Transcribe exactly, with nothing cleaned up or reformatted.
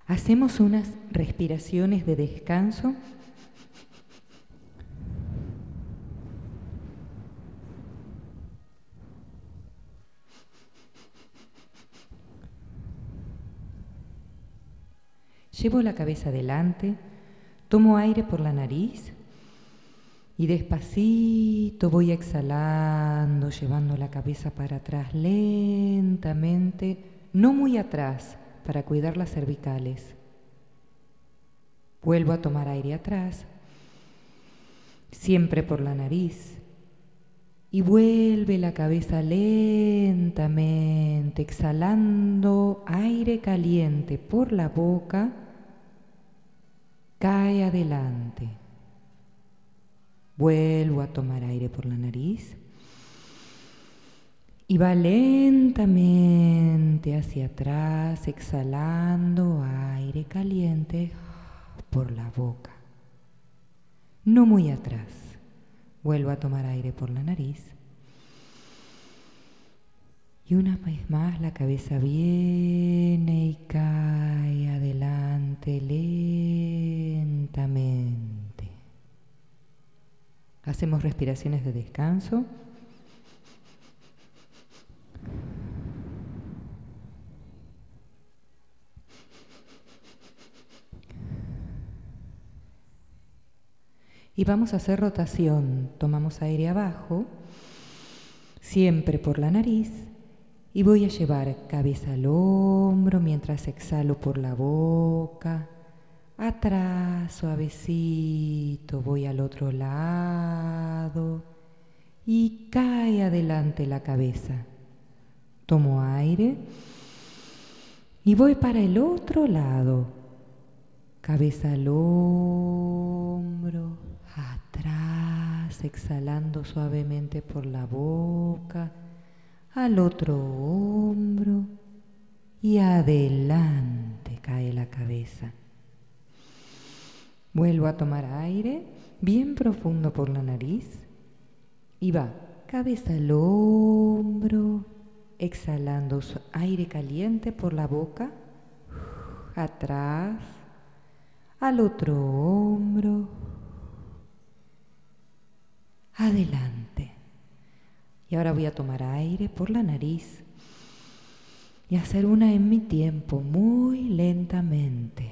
Hacemos unas respiraciones de descanso. Llevo la cabeza adelante, tomo aire por la nariz y despacito voy exhalando, llevando la cabeza para atrás lentamente, no muy atrás, para cuidar las cervicales. Vuelvo a tomar aire atrás, siempre por la nariz, y vuelve la cabeza lentamente, exhalando aire caliente por la boca, cae adelante. Vuelvo a tomar aire por la nariz y va lentamente hacia atrás, exhalando aire caliente por la boca. No muy atrás. Vuelvo a tomar aire por la nariz. Y una vez más la cabeza viene y cae adelante lentamente. Hacemos respiraciones de descanso. Y vamos a hacer rotación. Tomamos aire abajo, siempre por la nariz, y voy a llevar cabeza al hombro mientras exhalo por la boca. Atrás, suavecito, voy al otro lado y cae adelante la cabeza. Tomo aire y voy para el otro lado. Cabeza al hombro, atrás, exhalando suavemente por la boca, al otro hombro y adelante cae la cabeza. Vuelvo a tomar aire bien profundo por la nariz y va cabeza al hombro, exhalando aire caliente por la boca, atrás, al otro hombro, adelante. Y ahora voy a tomar aire por la nariz y hacer una en mi tiempo, muy lentamente.